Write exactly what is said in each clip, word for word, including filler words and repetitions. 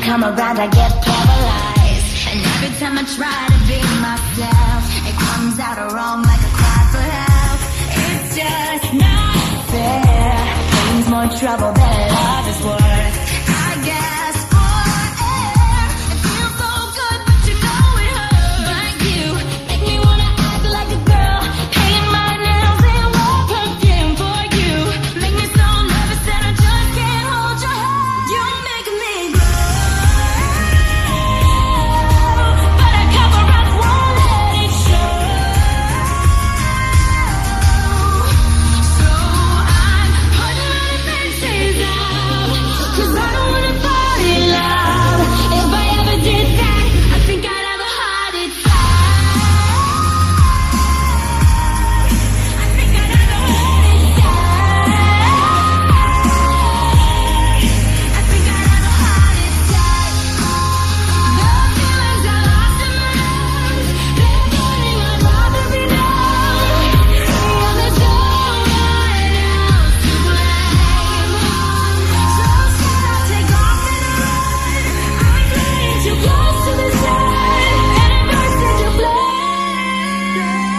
come around, I get paralyzed. And every time I try to be myself, it comes out wrong like a cry for help. It's just not fair. Brings more trouble than love is worth. I guess for air, it feels so good, but you know it hurts. But you make me wanna act like a girl, paint my nails and wear perfume for you. Make me so nervous that I just can't hold your hand. You make me grow, but I cover up, won't let it show. So I'm putting my defenses out, 'cause I don't wanna fall in love. If I ever did that, I think I'd have a heart attack. I think I'd have a heart attack. I think I'd have a heart attack. The feelings I lost in my lungs, they're burning, I'd rather be numb. Yeah, there's no one else to blame. So scared I'll take off and run. I'm playing too close to the sun, and it bursts into flame.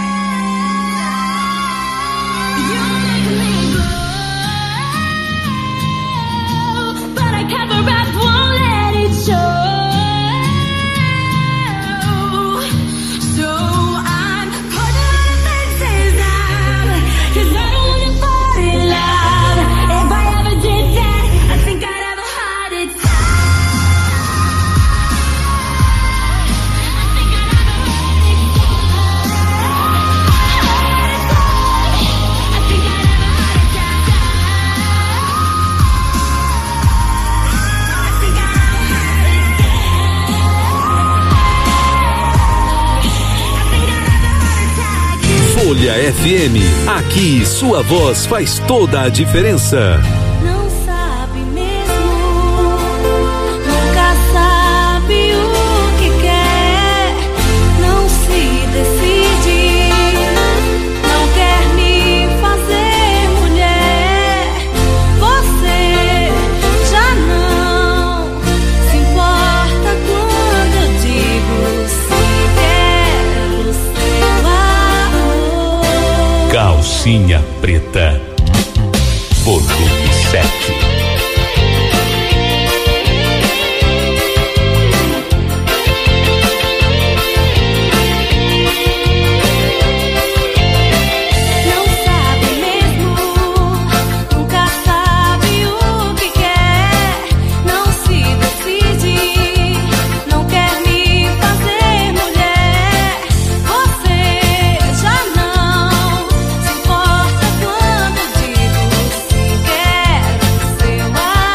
You make me glow, but I cover up, won't let it show. So I'm putting my defenses out, 'cause I don't wanna fall in love. If I ever did that, I think I'd have a heart attack. I think I'd have a heart attack. I think I'd have a heart attack. I think I'd have a heart attack. Folha F M, aqui sua voz faz toda a diferença. Não sabe mesmo, nunca sabe o que quer, não se decide, não quer me fazer mulher. Você já não se importa quando eu digo se quero seu amor. Calcinha Preta, volume sete. Não sabe mesmo, nunca sabe o que quer, não se decide, não quer me fazer mulher. Você já não se importa quando eu digo se quero seu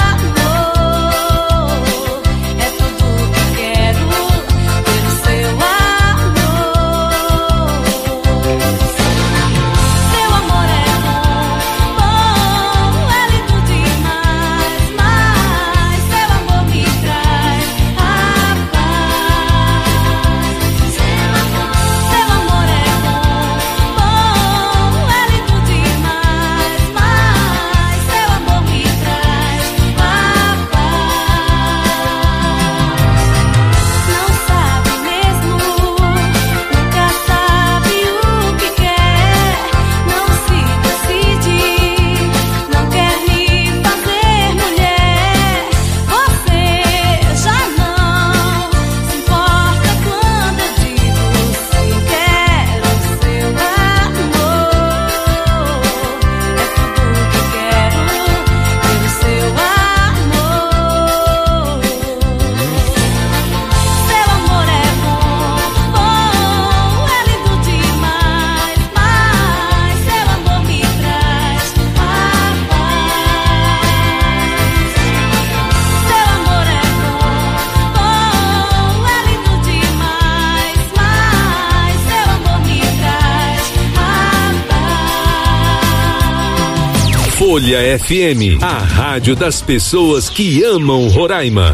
amor. É tudo que quero, ter o seu amor. Seu amor é bom, bom, é lindo demais, mas seu amor me traz a paz. Seu amor é bom, bom, é lindo demais, mas seu amor me traz a paz. Não sabe mesmo, nunca sabe o que quer, não se decide, não quer me fazer mulher. Você já não se importa quando eu digo se quero seu amor. É tudo que quero, ter o seu amor. Seu amor é bom, bom, é lindo demais, mas seu amor me traz a paz. Seu amor é bom, bom, é lindo demais, mas seu amor me traz a paz. Folha F M, a rádio das pessoas que amam Roraima.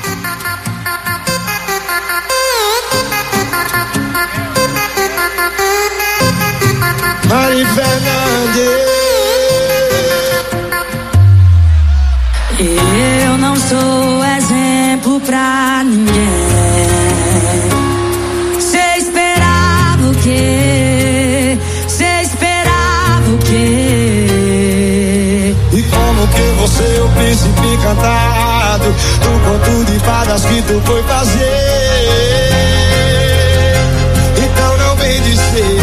Mari Fernandes. Eu não sou exemplo pra ninguém. Cê esperava o quê? Cê esperava o quê? E como que você é o príncipe encantado do conto de fadas que tu foi fazer? Então não vem dizer.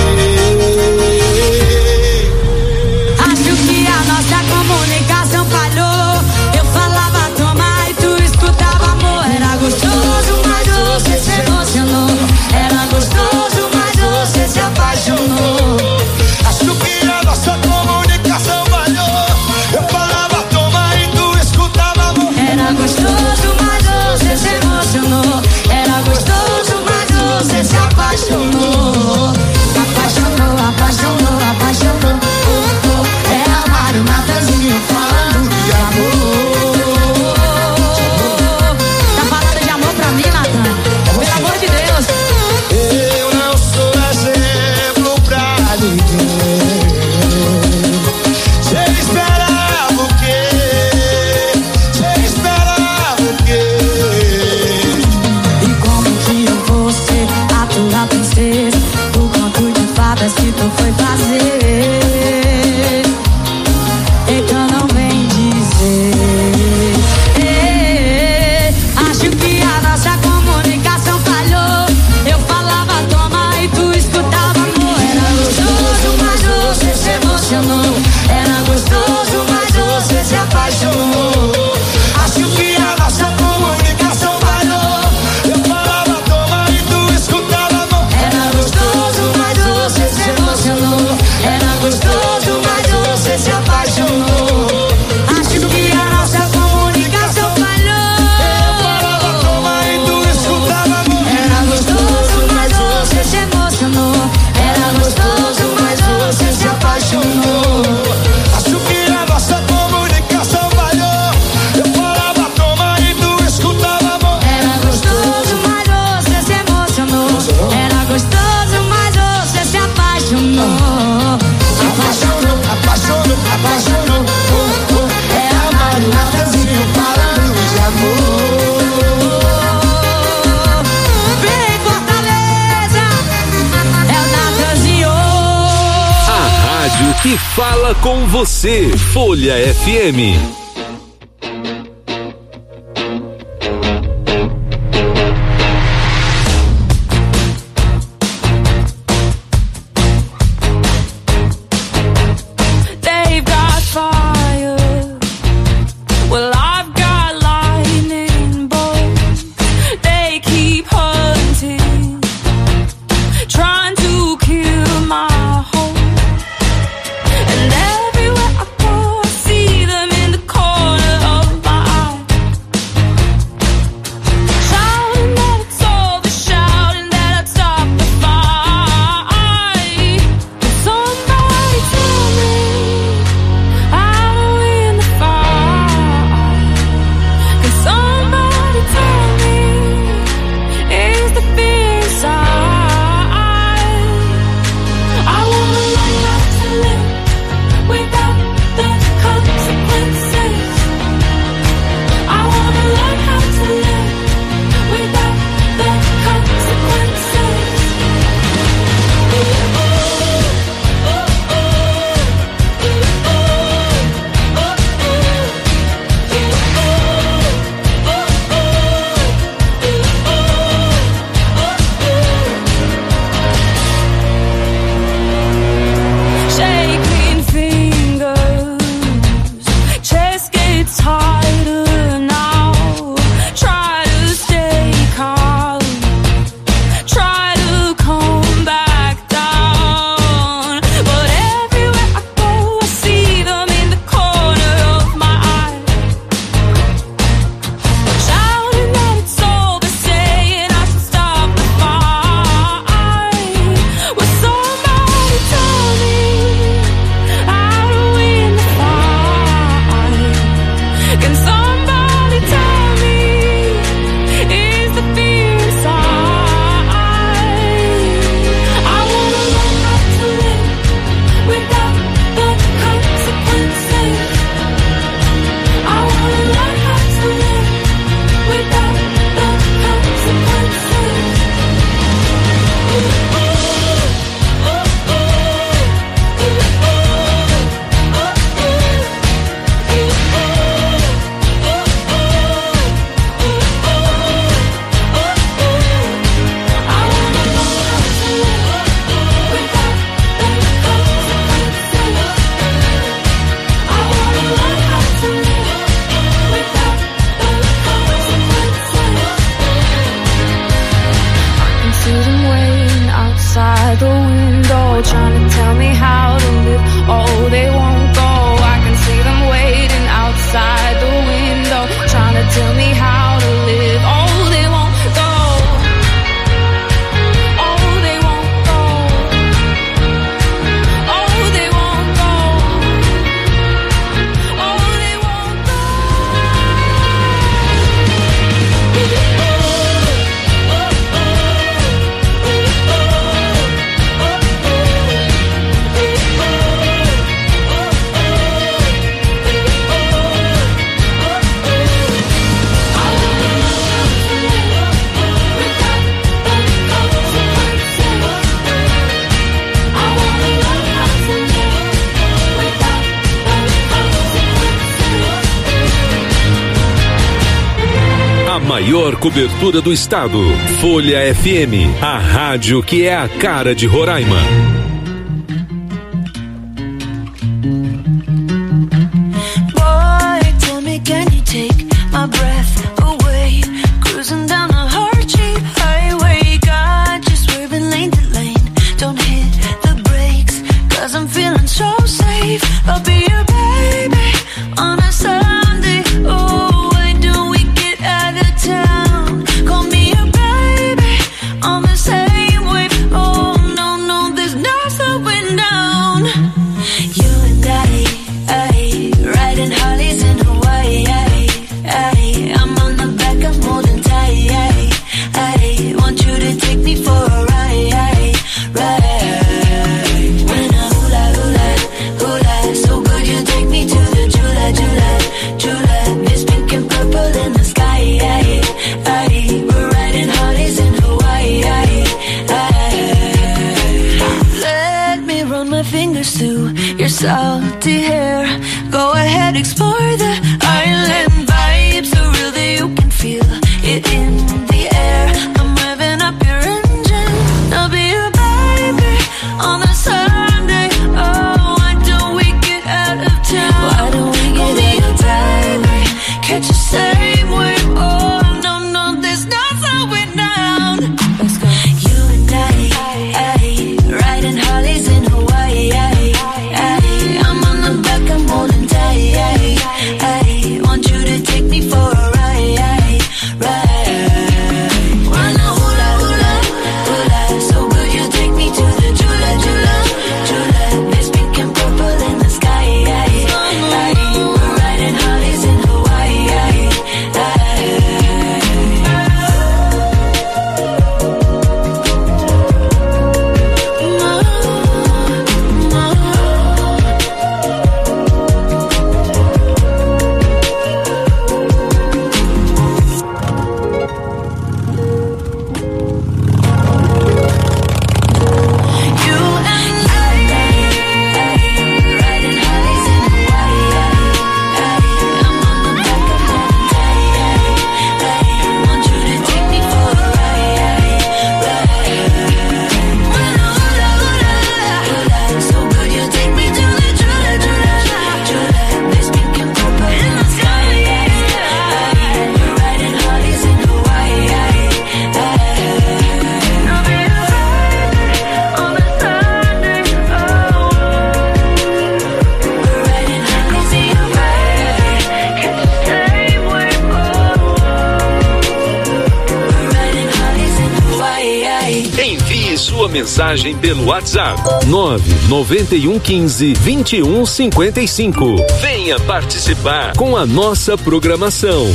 Acho que a nossa comunicação falhou. Eu falava toma e tu escutava amor. Era gostoso, mas você se emocionou. Era gostoso, mas você se apaixonou. Acho que a nossa comunicação falhou. Eu falava toma e tu escutava amor. Era gostoso, mas você se emocionou. Era gostoso, mas você se apaixonou. Apaixonou, apaixonou, apaixonou. Oh, oh. É amar o Natanzinho falando de amor. Tá falando de amor pra mim, Natan? Pelo amor de Deus. Eu não sou exemplo pra ninguém. Cê esperava o quê? Cê esperava o quê? E como que eu vou ser a tua princesa? O conto de fadas que tu foi fazer. Então não vem dizer. Eh, Acho que a nossa comunicação falhou. Eu falava toma e tu escutava amor. Era gostoso, mas você se emocionou. Era gostoso, mas você se apaixonou. Acho que a nossa comunicação falhou. Eu falava toma e tu escutava amor. Era gostoso, mas você se emocionou. Era gostoso, mas você se apaixonou. Acho que a nossa comunicação falhou. Eu falava toma e tu escutava amor. Era gostoso, mas você se emocionou. Era gostoso, mas você se apaixonou. Acho que a nossa comunicação falhou. Eu falava toma e tu escutava amor. Era gostoso, mas você se emocionou. Era gostoso, mas você se apaixonou. Apaixonou, apaixonou, apaixonou. Oh, oh. É amar o Natanzinho falando de amor. Vem Fortaleza, é o Natanzinho. A rádio que fala com você. Folha F M. They've got fire, well I've got lightning bolts. They keep hunting, trying to kill my hope. And everywhere I go, I see them in the cold. trying to tell me how to live. Oh, they won't go. I can see them waiting outside the window, trying to tell me how to live. Oh, they won't go. Oh, they won't go. Oh, they won't go. Oh, they won't go. A maior cobertura do estado. Folha F M, a rádio que é a cara de Roraima. Boy, tell me, can you take my breath away? Cruising down a hard cheap highway, got you swerving lane to lane. Don't hit the brakes, cause I'm feeling so safe. I'll be your baby on a Sunday. Oh, why do we get out of town? Call me your baby on the same wave. Oh, no, no, there's no slowing down. You and I, I riding Harleys in Hawaii. I, I, I'm on the back of holding tight. I, I want you to take me for a ride, ride. When I hula hula hula, so good you take me to the Jula Jula Jula. It's pink and purple in the sky. I, I, we're riding Harleys in Hawaii. I, I, let me run my fingers through your salty hair. Go ahead, explore the island vibe, so real that you can feel it in the air. I'm revving up your engine. I'll be your baby on the Sunday. Oh, why don't we get out of town? Why don't we get out of town? Catch the same wave. Oh, no, no, there's no slowing down. Let's go. You and I, I, riding Harleys in Hawaii. I, I, I'm on the back, I'm holding tight. I, I want you to take me for a ride, ride. Wanna hula hula hula, so good you take me to the Jula Jula Jula. There's pink and purple in the sky. I, I, we're riding Harleys in Hawaii. I, you and I, riding Harleys in Hawaii. I'm on the back of holding tight. I want you to take me for a ride, ride. When I hula hula hula, so good you take me to the Jula Jula Jula. There's pink and purple in the sky. We're riding Harleys in Hawaii. I'll be your baby on a Sunday. Oh, we're riding Harleys in Hawaii. Catch the same wave. Oh, we're riding Harleys in Hawaii. Envie sua mensagem pelo WhatsApp nove nove um um cinco, vinte e um cinquenta e cinco. Venha participar com a nossa programação.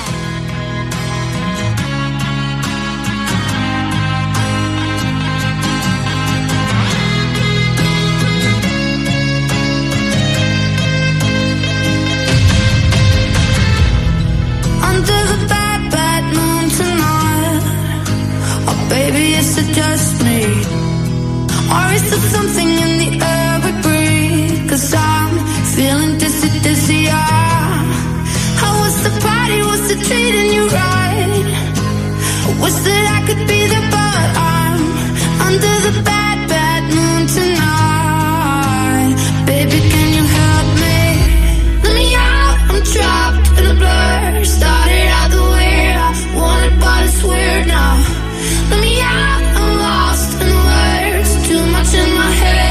Under the bad, bad moon tonight. Oh, baby, is it just me? Or is there something in the air we breathe? Cause I'm feeling dizzy, dizzy, yeah. How was the party? Was it treating you right? Or was it I could be there, but I'm under the bad, bad moon tonight. Baby, can you help me? Let me out, I'm trapped in a blur. Started out the way I wanted, but it's weird now. Let me out, I'm lost in words. Too much in my head.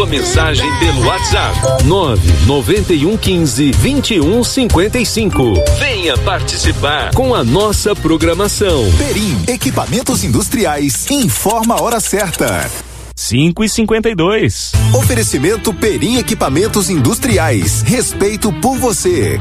sua mensagem pelo WhatsApp nove nove um quinze vinte e um cinquenta e cinco. Venha participar com a nossa programação. Perim, equipamentos industriais, informa a hora certa. cinco e cinquenta e dois. Oferecimento Perim Equipamentos Industriais. Respeito por você.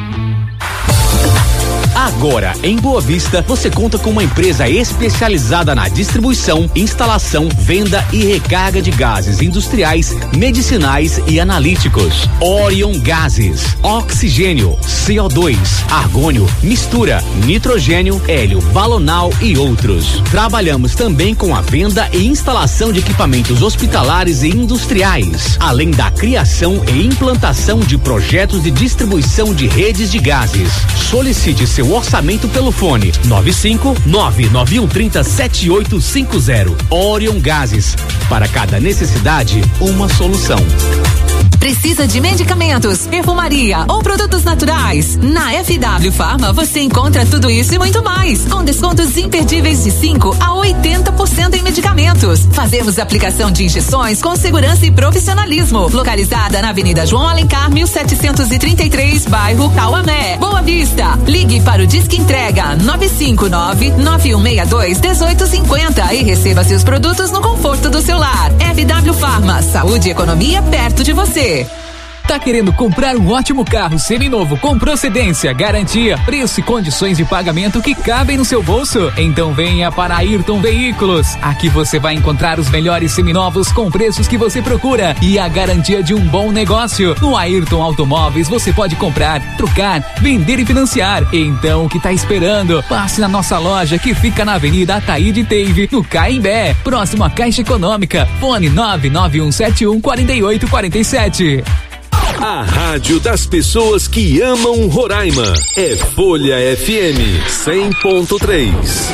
Agora, em Boa Vista, você conta com uma empresa especializada na distribuição, instalação, venda e recarga de gases industriais, medicinais e analíticos. Orion Gases, oxigênio, C O dois, argônio, mistura, nitrogênio, hélio, balonal e outros. Trabalhamos também com a venda e instalação de equipamentos hospitalares e industriais, além da criação e implantação de projetos de distribuição de redes de gases. Solicite seu orçamento pelo fone nove cinco nove nove um três zero sete oito cinco zero. Orion Gases, para cada necessidade, uma solução. Precisa de medicamentos, perfumaria ou produtos naturais? Na F W Pharma você encontra tudo isso e muito mais, com descontos imperdíveis de cinco a oitenta por cento em medicamentos. Fazemos aplicação de injeções com segurança e profissionalismo. Localizada na Avenida João Alencar, mil setecentos e trinta e três, bairro Cauamé, Boa Vista. Ligue para o Disque Entrega nove cinco nove nove um seis dois um oito cinco zero e receba seus produtos no conforto do seu lar. F W Pharma, saúde e economia perto de você. Tá querendo comprar um ótimo carro seminovo com procedência, garantia, preço e condições de pagamento que cabem no seu bolso? Então venha para Ayrton Veículos. Aqui você vai encontrar os melhores seminovos com preços que você procura e a garantia de um bom negócio. No Ayrton Automóveis você pode comprar, trocar, vender e financiar. Então o que tá esperando? Passe na nossa loja que fica na Avenida Ataíde Teive, no Caimbé, próximo à Caixa Econômica. Fone nove nove um sete um quatro oito quatro sete. A rádio das pessoas que amam Roraima é Folha F M cem ponto três.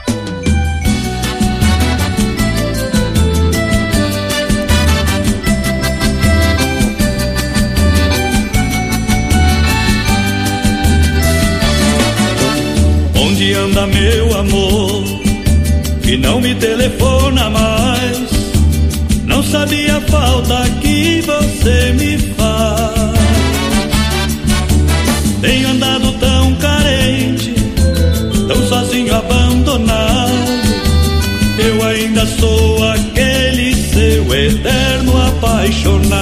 Onde anda meu amor, que não me telefona mais? Não sabia a falta que você me faz. Tenho andado tão carente, tão sozinho, abandonado. Eu ainda sou aquele seu eterno apaixonado.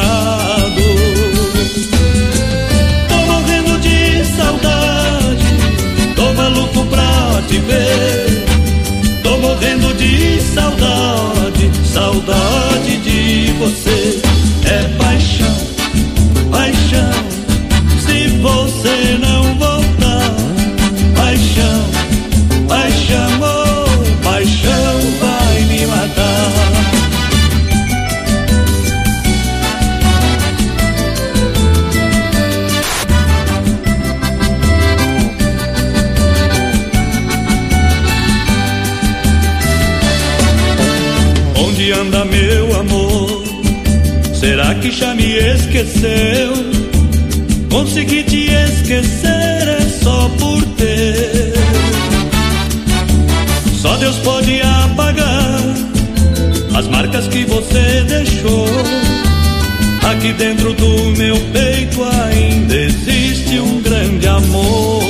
Tô morrendo de saudade, tô maluco pra te ver. Tô morrendo de saudade, saudade de você. É paixão, paixão, se você não voltar. Paixão, paixão, oh, paixão vai me matar. Onde anda meu amor? Será que já me esqueceu? Consegui te esquecer é só por ter. Só Deus pode apagar as marcas que você deixou. Aqui dentro do meu peito ainda existe um grande amor.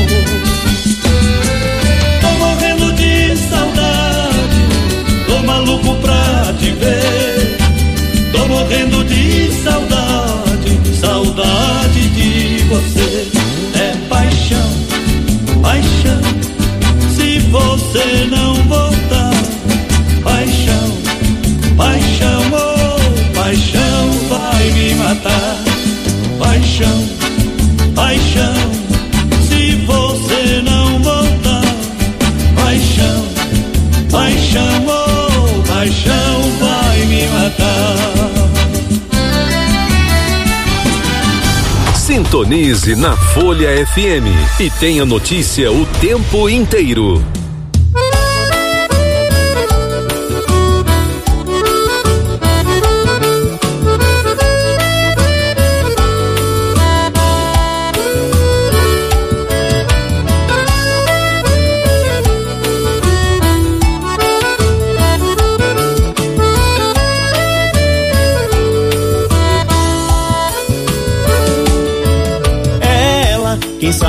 Tô morrendo de saudade, tô maluco pra te ver. Tô morrendo de saudade, saudade de você. É paixão, paixão, se você não voltar. Paixão, paixão, oh, paixão vai me matar. Paixão, paixão, se você não voltar. Paixão, paixão, oh, paixão vai me matar. Sintonize na Folha F M e tenha notícia o tempo inteiro.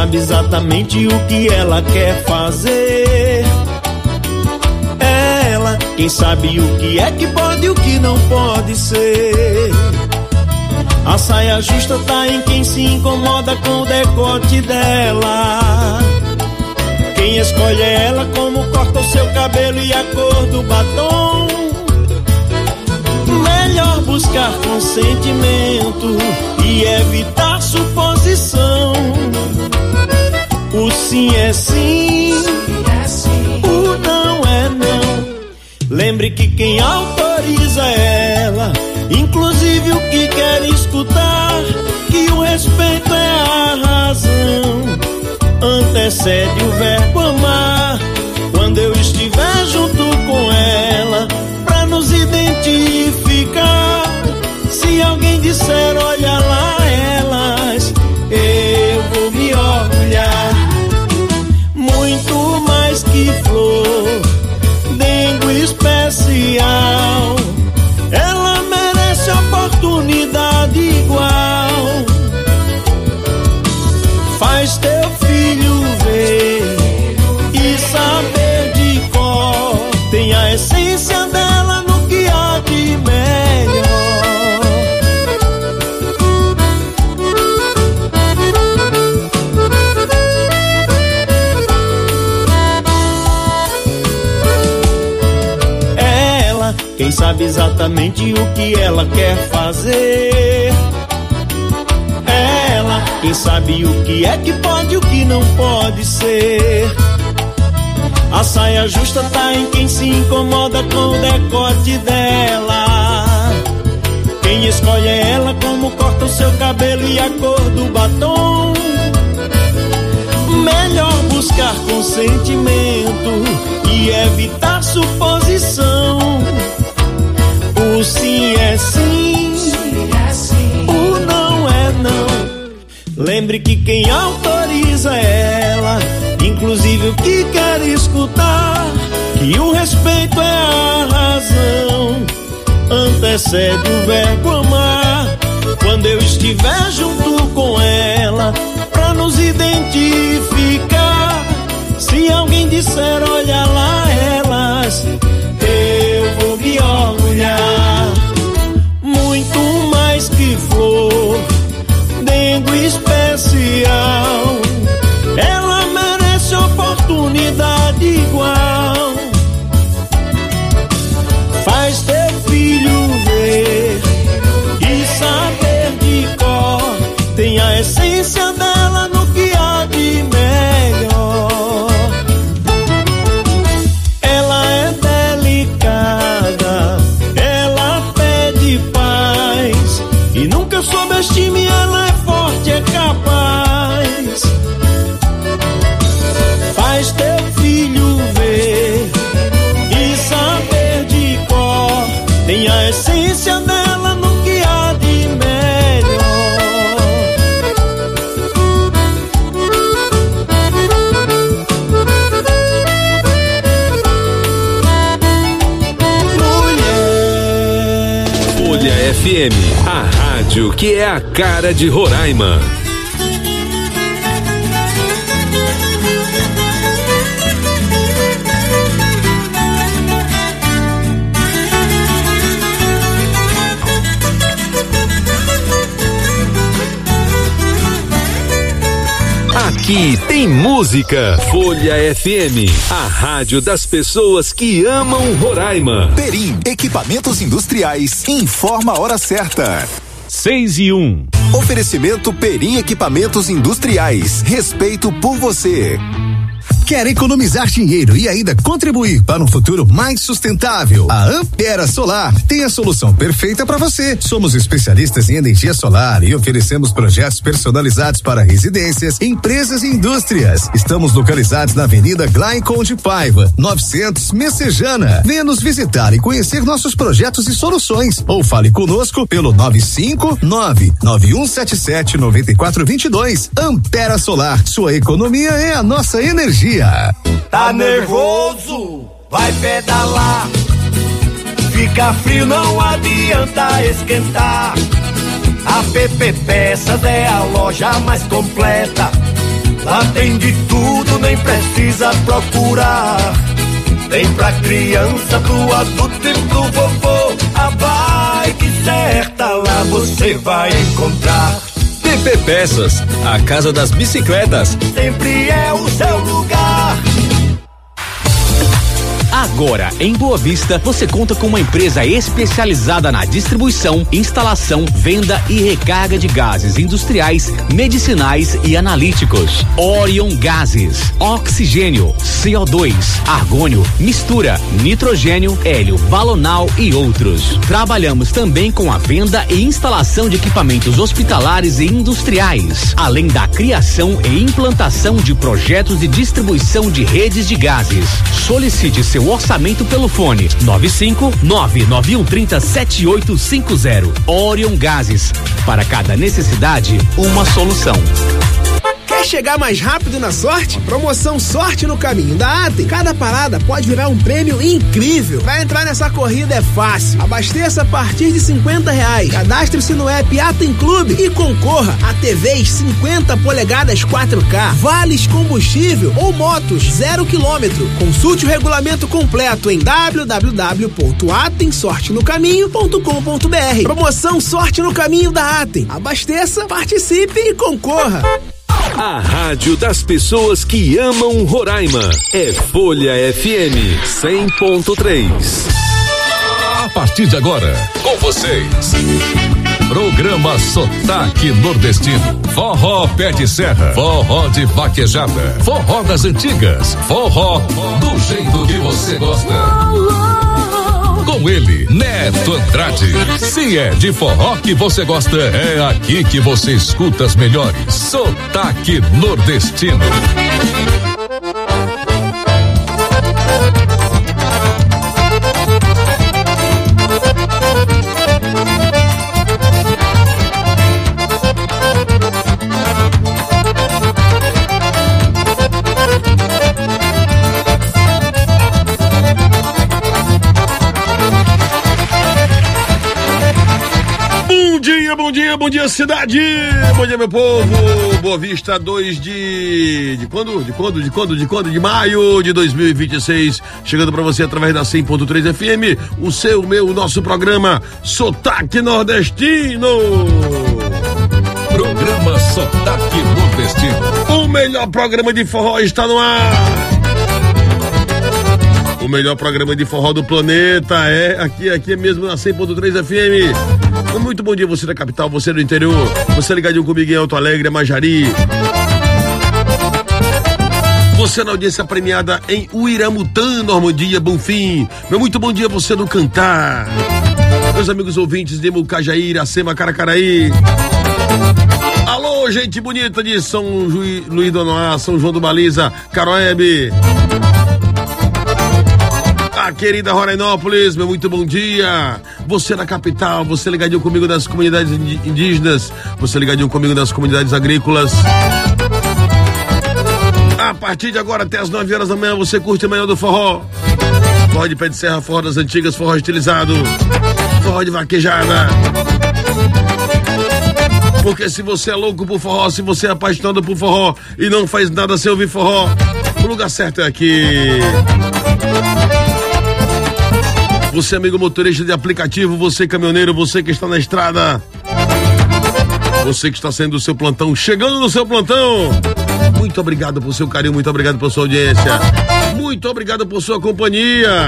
sabe exatamente o que ela quer fazer. Ela, quem sabe o que é que pode e o que não pode ser. A saia justa tá em quem se incomoda com o decote dela. Quem escolhe é ela, como corta o seu cabelo e a cor do batom. Melhor buscar consentimento e evitar suposição. O sim é sim, o não é não. Lembre que quem autoriza é ela, inclusive o que quer escutar. Que o respeito é a razão, antecede o verbo amar. Quando eu estiver junto com ela, pra nos identificar. Se alguém disser olha lá elas, eu vou me orgulhar. Muito mais que flor, dengo especial. Ela merece oportunidade igual. Faz teu filho ver e saber de cor. Tem a essência dela no que há de melhor. Ela, quem sabe exatamente o que ela quer fazer. Ela, quem sabe o que é que pode e o que não pode ser. A saia justa tá em quem se incomoda com o decote dela. Quem escolhe é ela, como corta o seu cabelo e a cor do batom. Melhor buscar consentimento e evitar suposição. O sim é sim, o não é não. Lembre que quem autoriza é ela, inclusive o que quer escutar. Que o respeito é a razão, antecede o verbo amar. Quando eu estiver junto com ela, pra nos identificar. Se alguém disser olha lá elas, eu vou me orgulhar. Muito mais que flor, dengo especial. Ela merece oportunidade igual. Faz teu filho ver e saber de cor. Tem a essência dela no que há de melhor. Ela é delicada, ela pede paz. E nunca subestime, ela é forte, é capaz. Faz teu filho ver e saber de cor. Tem a essência dela no que há de melhor. Mulher. Folha F M, a rádio que é a cara de Roraima. Aqui tem música. Folha F M, a rádio das pessoas que amam Roraima. Perim, equipamentos industriais, informa a hora certa. Seis e um. Oferecimento Perim Equipamentos Industriais. Respeito por você. Quer economizar dinheiro e ainda contribuir para um futuro mais sustentável? A Ampera Solar tem a solução perfeita para você. Somos especialistas em energia solar e oferecemos projetos personalizados para residências, empresas e indústrias. Estamos localizados na Avenida Glaicon de Paiva, novecentos Messejana. Venha nos visitar e conhecer nossos projetos e soluções. Ou fale conosco pelo nove cinco nove nove um sete sete nove quatro dois dois. Ampera Solar, sua economia é a nossa energia. Tá nervoso? Vai pedalar. Fica frio, não adianta esquentar. A P P Peças é a loja mais completa. Lá tem de tudo, nem precisa procurar. Tem pra criança, pro adulto e pro vovô. A bike certa lá você vai encontrar. T P Peças, a casa das bicicletas. Sempre é o seu lugar. Agora, em Boa Vista, você conta com uma empresa especializada na distribuição, instalação, venda e recarga de gases industriais, medicinais e analíticos. Orion Gases, oxigênio, C O dois, argônio, mistura, nitrogênio, hélio, balonal e outros. Trabalhamos também com a venda e instalação de equipamentos hospitalares e industriais, além da criação e implantação de projetos de distribuição de redes de gases. Solicite seu orçamento pelo fone nove cinco nove nove um três zero sete oito cinco zero. Orion Gases, para cada necessidade, uma solução. Quer chegar mais rápido na sorte? Promoção Sorte no Caminho da Atem. Cada parada pode virar um prêmio incrível. Vai entrar nessa corrida é fácil. Abasteça a partir de cinquenta reais. Cadastre-se no app Atem Clube e concorra a T Vs cinquenta polegadas quatro K, vales combustível ou motos zero quilômetro. Consulte o regulamento completo em w w w ponto atem sorte no caminho ponto com ponto b r. Promoção Sorte no Caminho da Atem. Abasteça, participe e concorra. A rádio das pessoas que amam Roraima é Folha F M cem ponto três. A partir de agora, com vocês, programa Sotaque Nordestino. Forró Pé de Serra, forró de vaquejada, forró das antigas, forró do jeito que você gosta. Com ele, Neto Andrade. Se é de forró que você gosta, é aqui que você escuta as melhores. Sotaque Nordestino. Bom dia, bom dia cidade, bom dia meu povo. Boa Vista, dois de de quando, de quando, de quando, de quando, de maio de dois mil e vinte e seis, chegando pra você através da cem ponto três F M, o seu, meu, o nosso programa Sotaque Nordestino. Programa Sotaque Nordestino. O melhor programa de forró está no ar. O melhor programa de forró do planeta é aqui, aqui mesmo na cem ponto três F M. Muito bom dia, você da capital, você do interior, você ligadinho comigo em Alto Alegre, Majari. Você na audiência premiada em Uiramutã, Normandia, Bonfim. Meu muito bom dia, você do Cantar. Meus amigos ouvintes de Mucajaí, Iracema, Caracaraí. Alô, gente bonita de São Ju... Luís do Anoá, São João do Baliza, Caroebe. A querida Rorainópolis, meu muito bom dia. Você na capital, você ligadinho comigo das comunidades indígenas, você ligadinho comigo das comunidades agrícolas. A partir de agora até as nove horas da manhã você curte o melhor do forró. Forró de pé de serra, forró das antigas, forró estilizado, forró de vaquejada. Porque se você é louco por forró, se você é apaixonado por forró e não faz nada sem ouvir forró, o lugar certo é aqui. Você, amigo motorista de aplicativo, você caminhoneiro, você que está na estrada, você que está saindo do seu plantão, chegando no seu plantão, muito obrigado por seu carinho, muito obrigado por sua audiência, muito obrigado por sua companhia.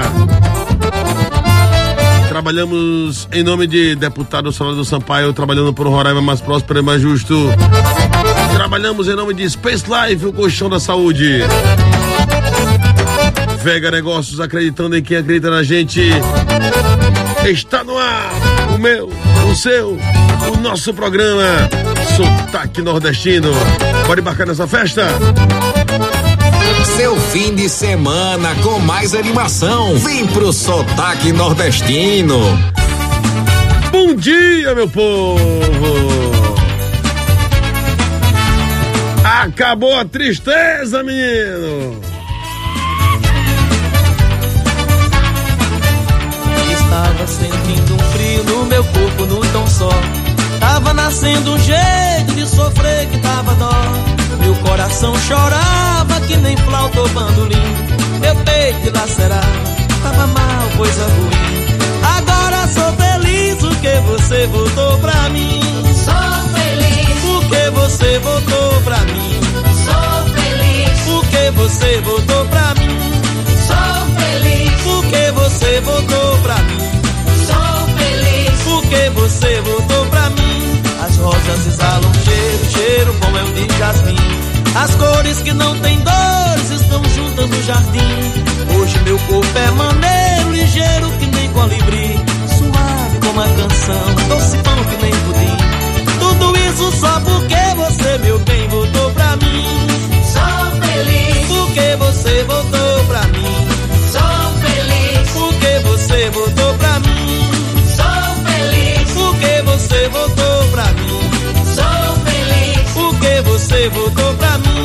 Trabalhamos em nome de deputado Salvador Sampaio, trabalhando por um Roraima mais próspero e mais justo. Trabalhamos em nome de Space Life, o colchão da saúde. Vega Negócios, acreditando em quem acredita na gente. Está no ar o meu, o seu, o nosso programa Sotaque Nordestino. Pode embarcar nessa festa? Seu fim de semana com mais animação. Vem pro Sotaque Nordestino. Bom dia, meu povo. Acabou a tristeza, menino. Estava sentindo um frio no meu corpo, no tão só. Tava nascendo um jeito de sofrer que tava dó. Meu coração coração chorava que nem flauta ou bandolim. Meu peito dilacerava, tava mal, coisa ruim. Agora sou feliz porque você voltou pra mim. Sou feliz porque você voltou pra mim. Sou feliz porque você voltou pra mim. Sou feliz porque você voltou pra mim. Sou feliz porque você voltou pra mim. As rosas exalam cheiro, cheiro bom é o de jasmim. As cores que não tem dores estão juntas no jardim. Hoje meu corpo é maneiro, ligeiro que nem colibri, suave como a canção, doce pão que nem pudim. Tudo isso só porque você, meu bem, voltou pra mim. Sou feliz porque você voltou pra mim. Sou feliz porque você voltou pra mim. Sou feliz porque você voltou pra mim. Sou feliz porque você voltou pra mim.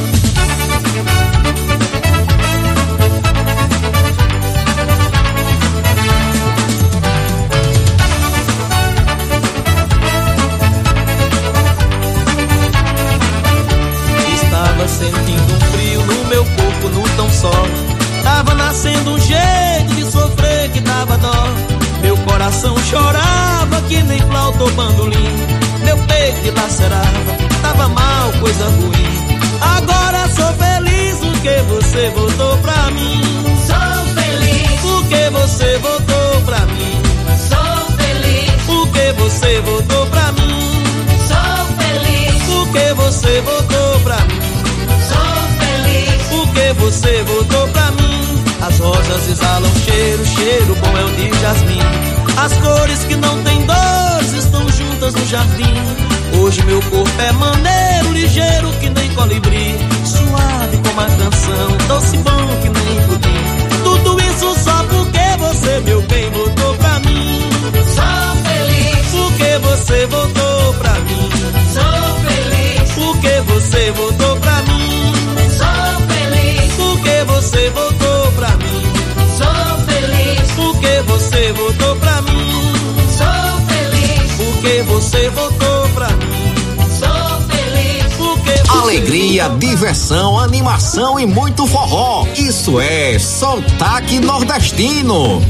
Estava sentindo um frio no meu corpo, no tão só. Tava nascendo um jeito de sofrer que dava dó. Meu coração chorava que nem flauta ou bandolim. Meu peito dilacerava, tava mal, coisa ruim. Agora sou feliz porque você voltou pra mim. Sou feliz porque você voltou pra mim. Sou feliz porque você voltou pra mim. Sou feliz porque você voltou pra mim. Sou feliz porque você voltou pra mim. As rosas exalam cheiro, cheiro bom é o de jasmim. As cores que não tem dores estão juntas no jardim. Hoje meu corpo é maneiro, ligeiro que nem colibri, suave como a canção, doce bom que nem pudim. Tudo isso só porque você, meu bem, voltou pra mim. Sou feliz porque você voltou pra mim. Sou feliz porque você voltou pra mim. Sou feliz porque você voltou pra mim. Sou feliz porque você voltou pra mim. Sou feliz porque você voltou pra mim. Sou feliz porque alegria, diversão, animação e muito forró. Isso é Sotaque Nordestino.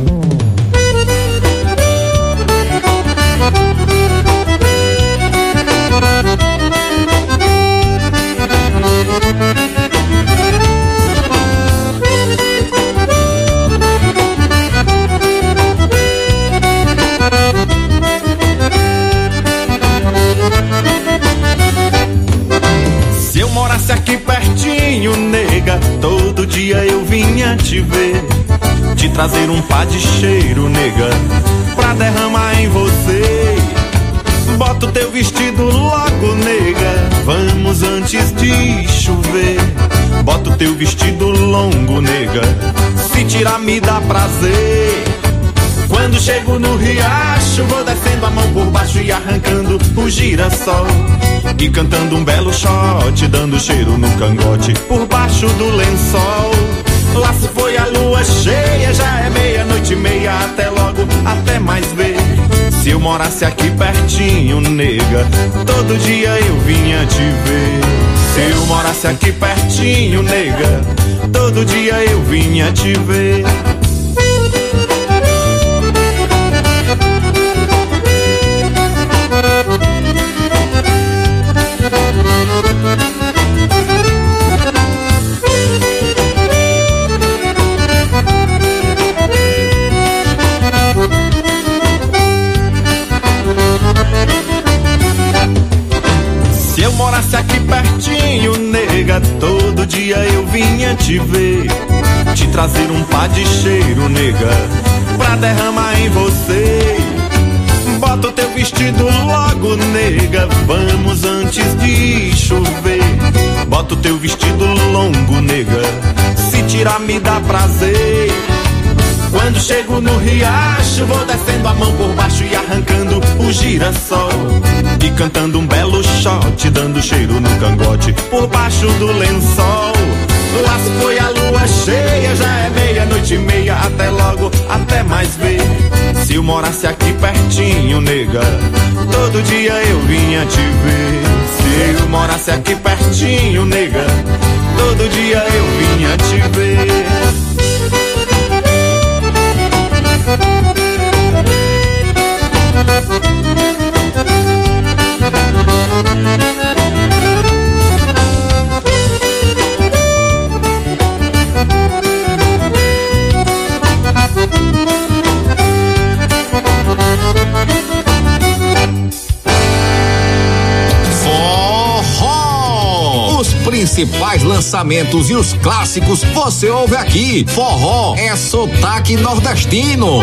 Se eu morasse aqui pertinho, nega, todo dia eu vinha te ver, te trazer um pá de cheiro, nega, pra derramar em você. Bota o teu vestido logo, nega, vamos antes de chover. Bota o teu vestido longo, nega, se tirar me dá prazer. Quando chego no riacho, vou descendo a mão por baixo e arrancando o girassol, e cantando um belo shot, dando cheiro no cangote por baixo do lençol. Lá se foi a lua cheia, já é meia-noite e meia, até logo, até mais ver. Se eu morasse aqui pertinho, nega, todo dia eu vinha te ver. Se eu morasse aqui pertinho, nega, todo dia eu vinha te ver. Se eu morasse aqui pertinho, nega, todo dia eu vinha te ver, te trazer um pá de cheiro, nega, pra derramar em você. Bota o teu vestido logo, nega, vamos antes de chover. Bota o teu vestido longo, nega, se tirar me dá prazer. Quando chego no riacho, vou descendo a mão por baixo e arrancando o girassol, e cantando um belo shot, dando cheiro no cangote por baixo do lençol. Lá se foi a lua cheia, já é meia-noite e meia, até logo, até mais ver. Se eu morasse aqui pertinho, nega, todo dia eu vinha te ver. Se eu morasse aqui pertinho, nega, todo dia eu vinha te ver. Forró! Os principais lançamentos e os clássicos você ouve aqui. Forró é sotaque nordestino.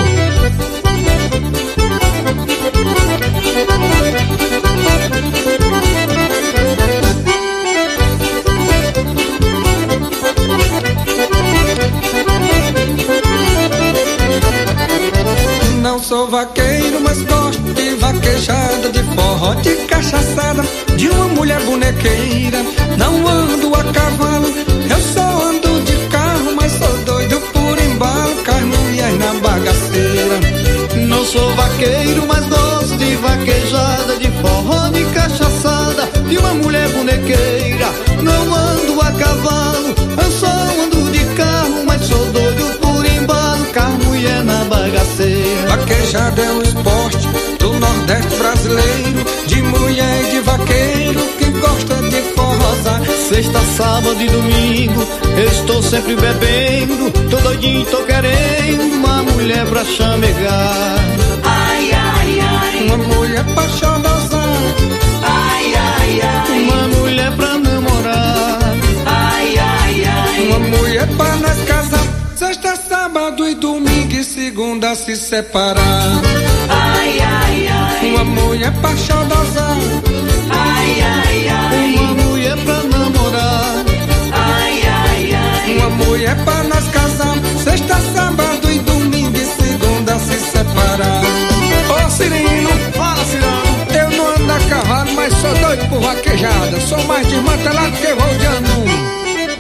Não sou vaqueiro, mas gosto de vaquejada, de forró, de cachaçada, de uma mulher bonequeira. Não ando a cavalo, eu só ando de carro, mas sou doido por embalo, cai mulher na bagaceira. Não sou vaqueiro, mas gosto de vaquejada, de forró, de cachaçada, de uma mulher bonequeira. Não ando a cavalo, eu só ando de carro, mas sou doido por embalo, cai mulher na bagaceira. Vaquejada é um esporte do Nordeste brasileiro, de mulher e de vaqueiro que gosta de forrosar. Sexta, sábado e domingo, eu estou sempre bebendo, tô doidinho, tô querendo uma mulher pra chamegar. Ai, ai, ai, uma mulher pra chodosar. Ai, ai, ai, uma mulher pra namorar. Ai, ai, ai, uma mulher pra nós casar. Sexta, sábado e domingo e segunda se separar. Ai, ai, ai, uma mulher pra chodosar. Ai, ai, ai, uma mulher pra namorar. Ai, ai, ai, uma mulher pra nós casar. Sexta, sábado e domingo e segunda se separar. Ô Cirino, fala Cirano. Eu não ando a cavalo, mas sou doido por vaquejada. Sou mais desmantelado que vou de ano.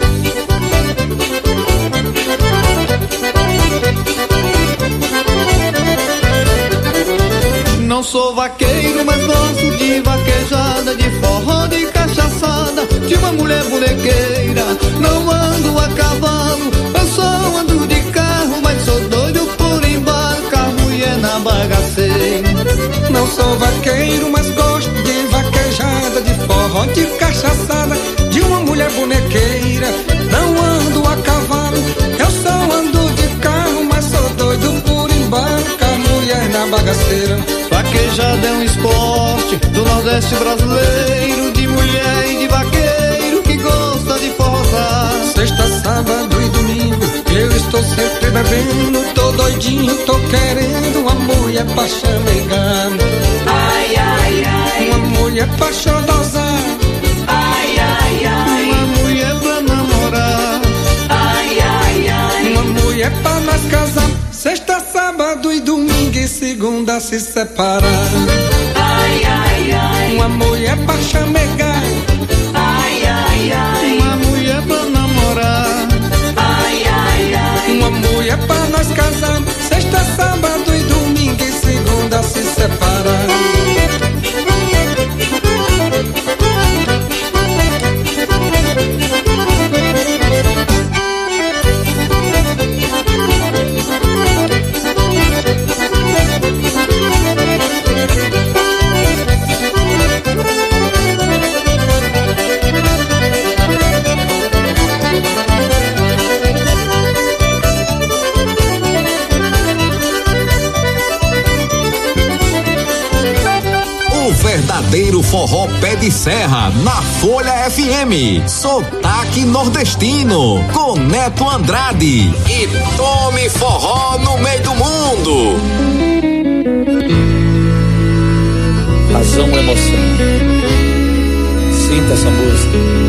Não sou vaqueiro, mas gosto de vaquejada, de forró, de cachaçada, de uma mulher bonequeira. Não ando a cavalo, eu só ando de carro, mas sou doido por embarcar mulher na bagaceira. Não sou vaqueiro, mas gosto de vaquejada, de forró, de cachaçada, de uma mulher bonequeira. Não ando a cavalo, eu só ando de carro, mas sou doido por embarcar mulher na bagaceira. Vaquejada é um esporte do Nordeste brasileiro, de mulher e de vaqueiro que gosta de forrosar. Sexta, sábado e domingo, eu estou sempre bebendo, tô doidinho, tô querendo uma mulher pra chamegar. Ai, ai, ai, uma mulher pra chodosar. Ai, ai, ai, uma mulher pra namorar. Ai, ai, ai, uma mulher pra nós casar. Sexta, sábado e domingo e segunda se separar. Ai, ai, ai, uma mulher pra chamegar. Ai, ai, ai, uma mulher pra namorar. Ai, ai, ai, uma mulher pra nós casar. Sexta, sábado e domingo e segunda se separar. Verdadeiro forró pé de serra na Folha F M. Sotaque nordestino com Neto Andrade. E tome forró no meio do mundo. Razão, emoção. Sinta essa música.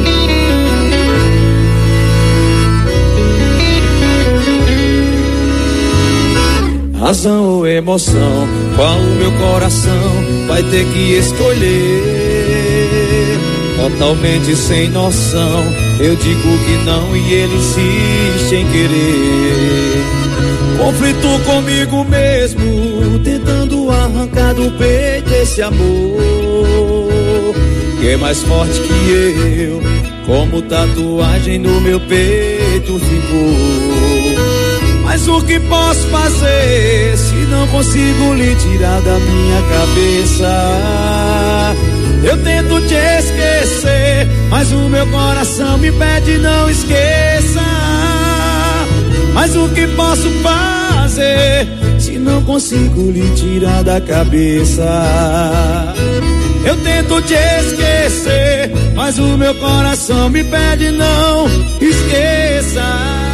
Razão ou emoção, qual o meu coração vai ter que escolher? Totalmente sem noção, eu digo que não e ele insiste em querer. Conflito comigo mesmo, tentando arrancar do peito esse amor. que é mais forte que eu, como tatuagem no meu peito ficou. Mas o que posso fazer se não consigo lhe tirar da minha cabeça? Eu tento te esquecer, mas o meu coração me pede não esqueça. Mas o que posso fazer se não consigo lhe tirar da cabeça? Eu tento te esquecer, mas o meu coração me pede não esqueça.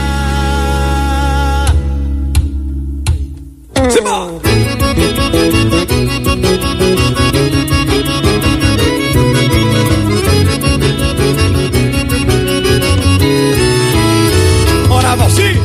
Simão! Ora, Valci!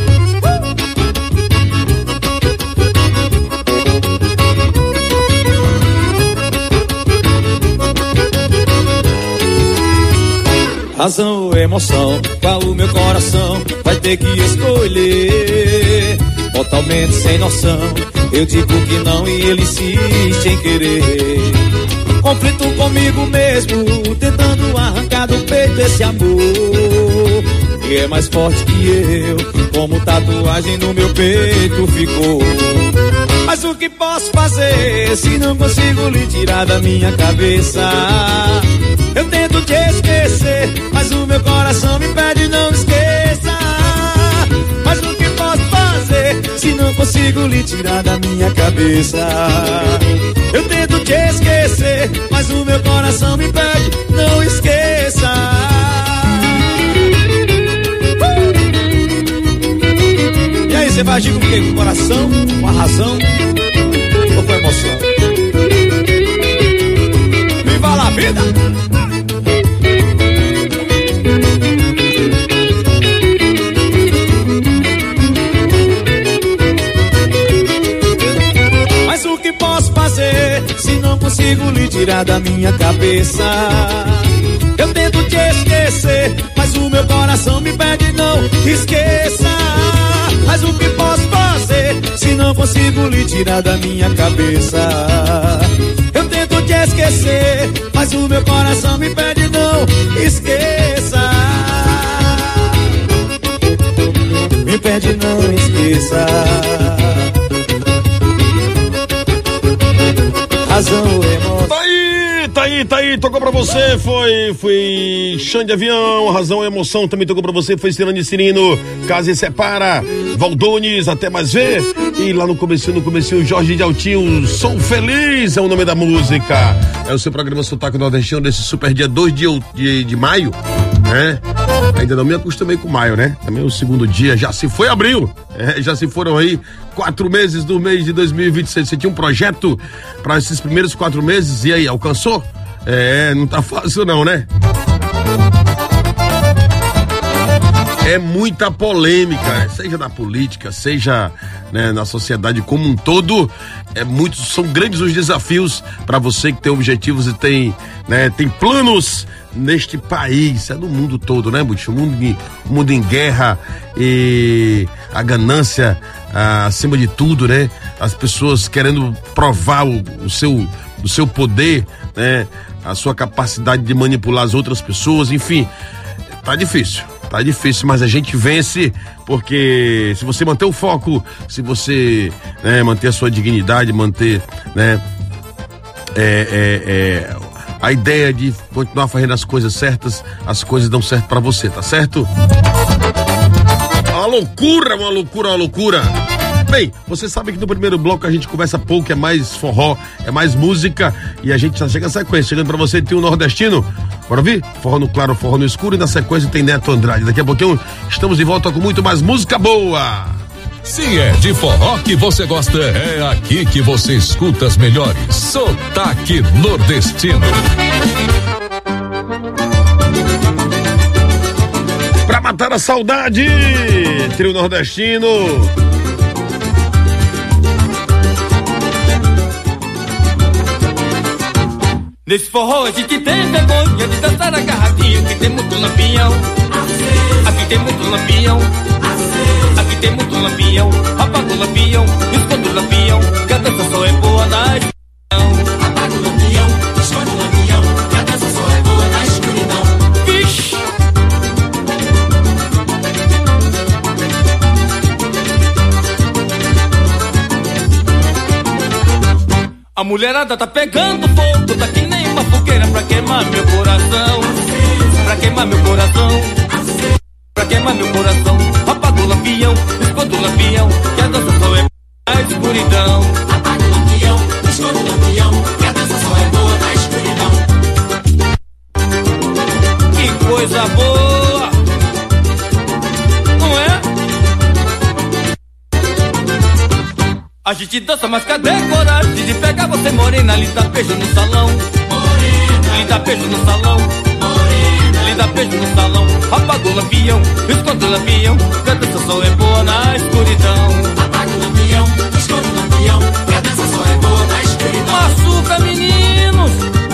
Razão ou emoção, qual o meu coração vai ter que escolher? Totalmente sem noção, eu digo que não e ele insiste em querer. Conflito comigo mesmo, tentando arrancar do peito esse amor que é mais forte que eu, como tatuagem no meu peito ficou. Mas o que posso fazer se não consigo lhe tirar da minha cabeça? Eu tento te esquecer, mas o meu coração me pede não esqueça. Mas o que posso fazer se não consigo lhe tirar da minha cabeça? Eu tento te esquecer, mas o meu coração me pede não esqueça. Uh! E aí, você vai agir com o quê? Com o coração? Com a razão? Ou com a emoção? Viva la vida! Se não consigo lhe tirar da minha cabeça, eu tento te esquecer, mas o meu coração me pede não esqueça. Mas o que posso fazer se não consigo lhe tirar da minha cabeça? Eu tento te esquecer, mas o meu coração me pede não esqueça. Me pede não esqueça. Razão, emoção. Tá aí, tá aí, tá aí, tocou pra você, foi, foi Xande Avião, Razão, Emoção, também tocou pra você, foi Cirane Cirino, Casa e Separa, Valdones, Até Mais Ver, e lá no comecinho, no comecinho, Jorge de Altinho, Sou Feliz é o nome da música. É o seu programa Sotaque Nordestino desse super dia dois de, de, de maio, né? Ainda não me acostumei com maio, né? Também o segundo dia, já se foi abril, é, já se foram aí quatro meses do mês de dois mil e vinte e seis. Você tinha um projeto para esses primeiros quatro meses e aí, alcançou? É, não tá fácil não, né? É muita polêmica, seja na política, seja, né, na sociedade como um todo. É muito, são grandes os desafios para você que tem objetivos e tem, né, tem planos neste país, é no mundo todo, né, Butch? O mundo, em, o mundo em guerra e a ganância ah, acima de tudo, né? As pessoas querendo provar o, o seu, o seu poder, né? A sua capacidade de manipular as outras pessoas, enfim, tá difícil. Tá difícil, mas a gente vence, porque se você manter o foco, se você, né, manter a sua dignidade, manter, né, é, é, é, a ideia de continuar fazendo as coisas certas, as coisas dão certo pra você, tá certo? Uma loucura, uma loucura, uma loucura. Bem, você sabe que no primeiro bloco a gente conversa pouco, é mais forró, é mais música, e a gente já chega a sequência. Chegando pra você, tem um nordestino. Bora ouvir? Forró no claro, forró no escuro, e na sequência tem Neto Andrade. Daqui a pouquinho estamos de volta com muito mais música boa. Se é de forró que você gosta, é aqui que você escuta as melhores. Sotaque Nordestino. Pra matar a saudade, trio nordestino. Nesse forró a gente tem vergonha de dançar agarradinho, que tem muito lampião. Aqui tem muito lampião. Aqui tem muito lampião. Apaga o lampião, esconde o lampião, que a dança só é boa na escuridão. Apaga o lampião, esconde o lampião, que a dança só é boa A mulherada tá pegando fogo, tá que nem uma fogueira pra queimar meu coração. Pra queimar meu coração. Pra queimar meu coração. Apaga o lampião, esconda o lampião, que a dança só é na escuridão. Apaga o lampião, esconda o lampião, que a dança só é boa na escuridão. Que coisa boa, não é? A gente dança, mas cadê coragem de pegar você morena? Lhe dá beijo no salão, morena. Lhe dá beijo no salão, morena. Lhe dá beijo no salão. Apaga o lampião, esconda o lampião, que a dança só é boa na escuridão. Apaga o lampião, esconda o lampião, que a dança só é boa na escuridão. Açúcar, meninos.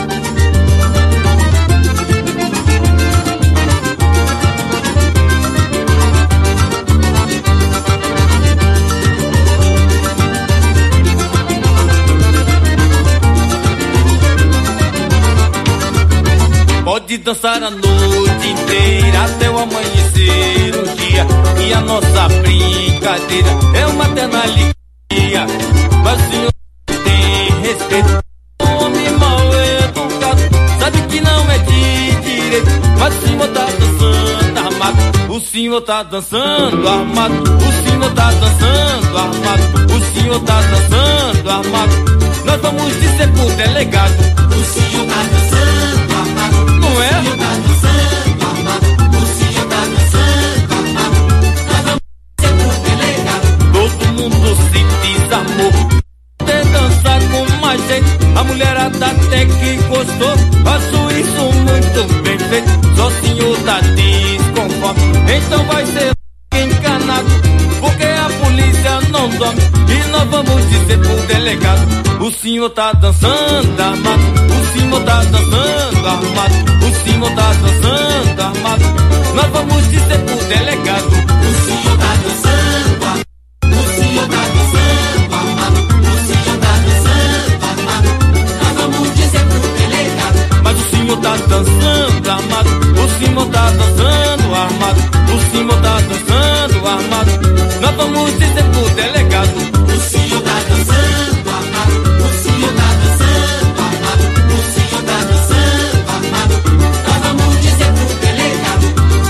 Pode dançar a noite inteira até o amanhecer um dia, e a nossa brincadeira é uma eterna alegria. Mas o senhor tem respeito, homem mal educado, sabe que não é de direito. Mas o senhor tá dançando armado, o senhor tá dançando armado, o senhor tá dançando armado, o senhor tá dançando armado. Nós vamos dizer pro delegado, o senhor tá dançando armado. Não é? O senhor tá dançando armado, o senhor tá dançando armado. Nós vamos ser pro delegado. Todo mundo se desarmou, até dançar com mais gente. A mulherada até que gostou, achou isso muito bem feito. Só o senhor tá desconforme, então vai ser enganado, porque a polícia não dorme. E nós vamos dizer pro delegado, o senhor tá dançando armado, o senhor tá dançando armado, o senhor tá dançando armado. Nós vamos dizer pro delegado, o senhor tá dançando armado, o senhor tá dançando armado, o senhor tá dançando armado. Nós vamos dizer pro delegado, mas o senhor tá dançando armado, o senhor tá dançando armado, o senhor tá dançando armado. Nós vamos dizer pro delegado, o senhor tá dançando armado, o senhor tá dançando armado, o senhor tá dançando armado. Nós vamos dizer pro delegado.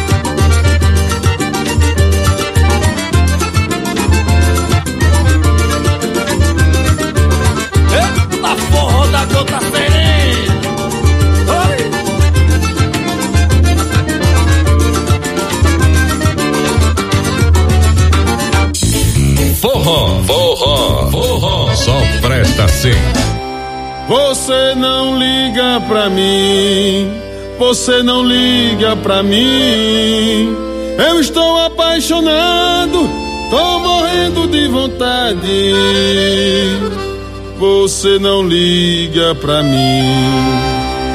Eita, forró da gota serena. Oi. Forró, forró, forró, só presta sim. Você não liga pra mim, você não liga pra mim. Eu estou apaixonado, tô morrendo de vontade. Você não liga pra mim.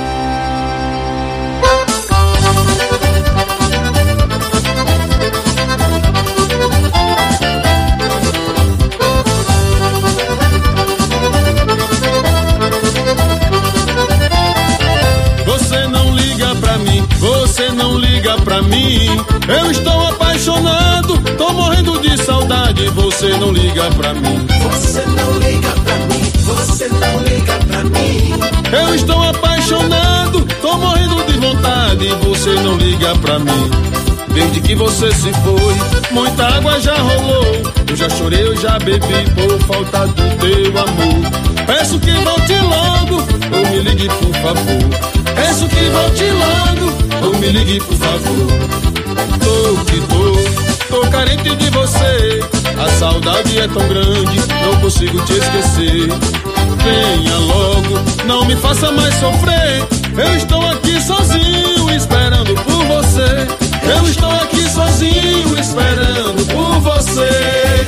Você não liga pra mim, eu estou apaixonado, tô morrendo de saudade. Você não liga pra mim, você não liga pra mim, você não liga pra mim. Eu estou apaixonado, tô morrendo de vontade. Você não liga pra mim. Desde que você se foi, muita água já rolou. Eu já chorei, eu já bebi por falta do teu amor. Peço que volte logo, ou me ligue por favor. Peço que volte logo, ou me ligue por favor. Tô que tô, tô carente de você. A saudade é tão grande, não consigo te esquecer. Venha logo, não me faça mais sofrer. Eu estou aqui sozinho, esperando por você. Eu estou aqui sozinho, esperando por você.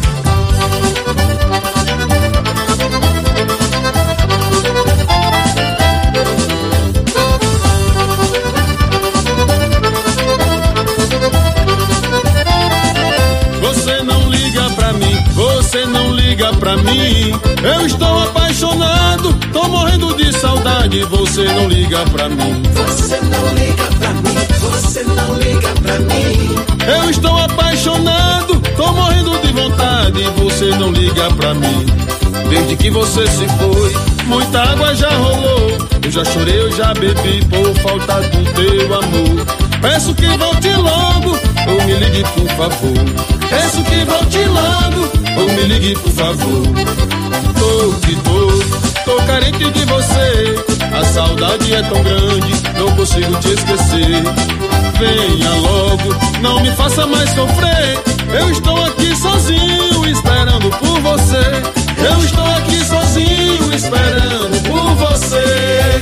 Você não liga pra mim, você não liga pra mim. Eu estou apaixonado, tô morrendo de saudade. Você não liga pra mim, você não liga pra mim, você não liga pra mim. Eu estou apaixonado, tô morrendo de vontade. Você não liga pra mim. Desde que você se foi, muita água já rolou. Eu já chorei, eu já bebi por falta do teu amor. Peço que volte logo, ou me ligue por favor. Peço que volte logo, ou me ligue por favor. Tô que tô, tô carente de você. A saudade é tão grande, não consigo te esquecer. Venha logo, não me faça mais sofrer. Eu estou aqui sozinho, esperando por você. Eu estou aqui sozinho, esperando por você.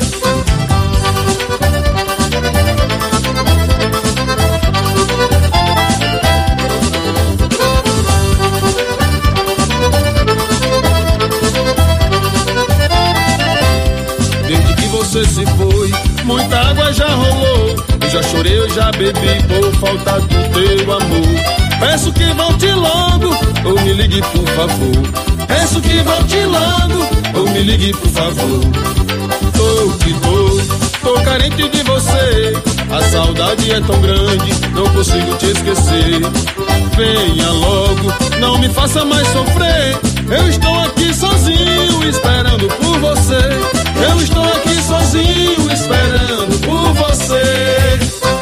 Desde que você se foi, muita água já rolou. Eu já chorei, eu já bebi por falta do teu amor. Peço que volte logo, ou me ligue por favor. Peço que volte logo, ou me ligue por favor. Tô que tô, tô carente de você. A saudade é tão grande, não consigo te esquecer. Venha logo, não me faça mais sofrer. Eu estou aqui sozinho, esperando por você. Eu estou aqui sozinho, esperando por você.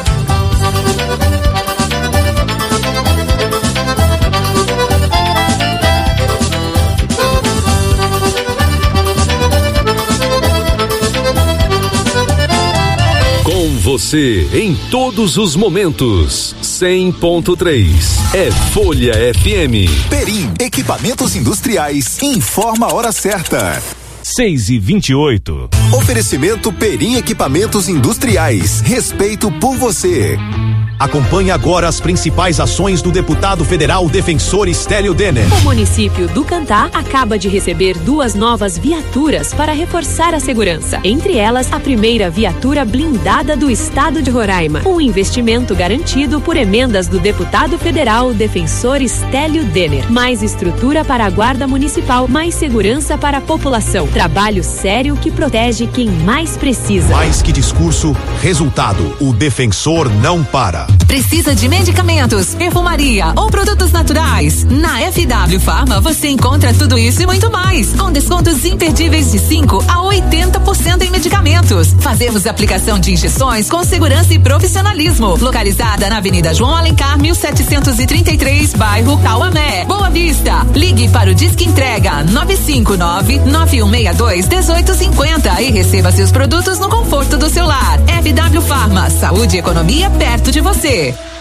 Você em todos os momentos. cem ponto três é Folha F M. Perim, equipamentos industriais, informa a hora certa. seis e vinte e oito. Oferecimento Perim Equipamentos Industriais. Respeito por você. Acompanhe agora as principais ações do deputado federal defensor Estélio Denner. O município do Cantá acaba de receber duas novas viaturas para reforçar a segurança. Entre elas, a primeira viatura blindada do estado de Roraima. Um investimento garantido por emendas do deputado federal defensor Estélio Denner. Mais estrutura para a guarda municipal, mais segurança para a população. Trabalho sério que protege quem mais precisa. Mais que discurso, resultado. O defensor não para. Precisa de medicamentos, perfumaria ou produtos naturais? Na F W Pharma você encontra tudo isso e muito mais, com descontos imperdíveis de cinco a oitenta por cento em medicamentos. Fazemos aplicação de injeções com segurança e profissionalismo. Localizada na Avenida João Alencar, mil setecentos e trinta e três, bairro Tauamé, Boa Vista. Ligue para o Disque Entrega nove cinco nove, nove um seis dois, um oito cinco zero e receba seus produtos no conforto do seu lar. F W Pharma, saúde e economia perto de você.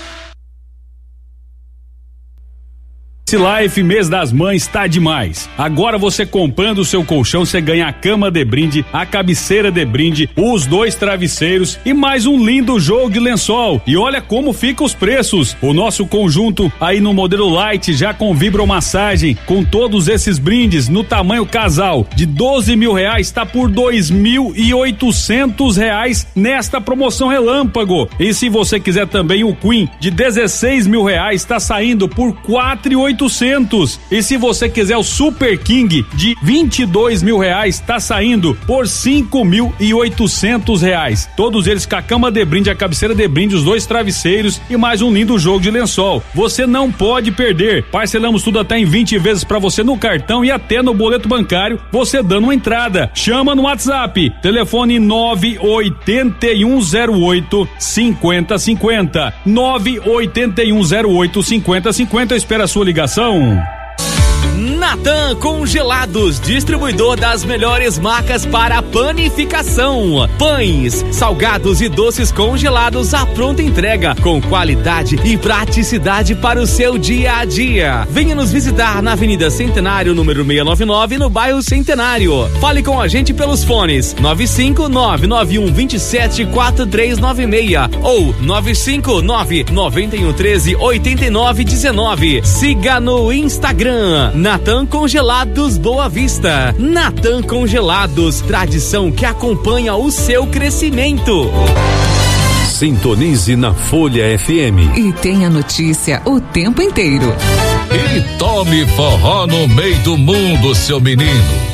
Esse Life Mês das Mães tá demais. Agora você comprando o seu colchão, você ganha a cama de brinde, a cabeceira de brinde, os dois travesseiros e mais um lindo jogo de lençol. E olha como ficam os preços. O nosso conjunto aí no modelo Light, já com vibromassagem, com todos esses brindes no tamanho casal, de doze mil reais, tá por dois mil e oitocentos reais nesta promoção relâmpago. E se você quiser também o Queen, de dezesseis mil reais, tá saindo por quatro mil e oitocentos. E se você quiser o Super King de vinte e dois mil reais, tá saindo por cinco mil e oitocentos reais. Todos eles com a cama de brinde, a cabeceira de brinde, os dois travesseiros e mais um lindo jogo de lençol. Você não pode perder. Parcelamos tudo até em vinte vezes para você no cartão e até no boleto bancário, você dando uma entrada. Chama no WhatsApp, telefone nove oito um zero oito cinco zero cinco zero, nove oito um zero oito cinco zero cinco zero. Espera a sua ligação. Natan Congelados, distribuidor das melhores marcas para panificação. Pães, salgados e doces congelados à pronta entrega, com qualidade e praticidade para o seu dia a dia. Venha nos visitar na Avenida Centenário, número seiscentos e noventa e nove, no bairro Centenário. Fale com a gente pelos fones nove cinco nove nove um dois sete quatro três nove seis ou nove cinco nove nove um um três oito nove um nove. Siga no Instagram, Natan Congelados Boa Vista. Natan Congelados, tradição que acompanha o seu crescimento. Sintonize na Folha F M. E tenha notícia o tempo inteiro. E tome forró no meio do mundo, seu menino.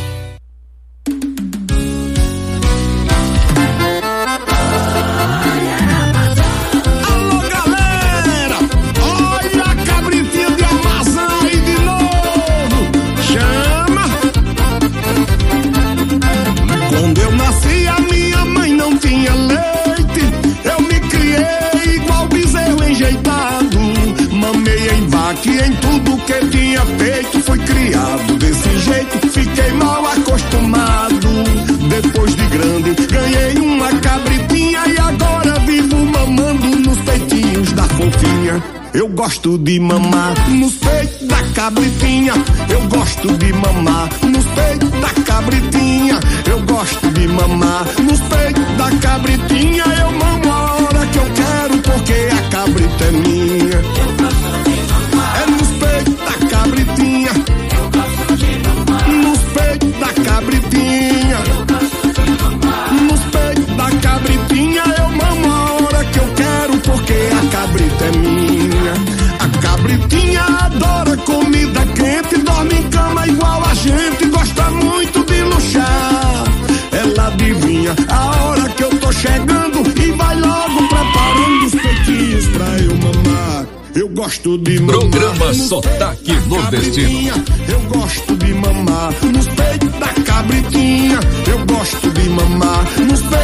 gosto de mamar nos peitos da cabritinha, eu gosto de mamar nos peitos da cabritinha, eu gosto de mamar nos peitos da cabritinha, eu mamo a hora que eu quero porque a cabrita é minha. É nos peitos da cabritinha, nos peitos da cabritinha, nos peitos da cabritinha, eu mamo a hora que eu quero porque a cabrita é minha. A cabritinha adora comida quente, dorme em cama igual a gente, gosta muito de luxar. Ela adivinha a hora que eu tô chegando e vai logo preparando os peitinhos pra eu mamar. Eu gosto de mamar. Programa Sotaque Nordestino. Eu gosto de mamar nos peitos da cabritinha. Eu gosto de mamar nos peitos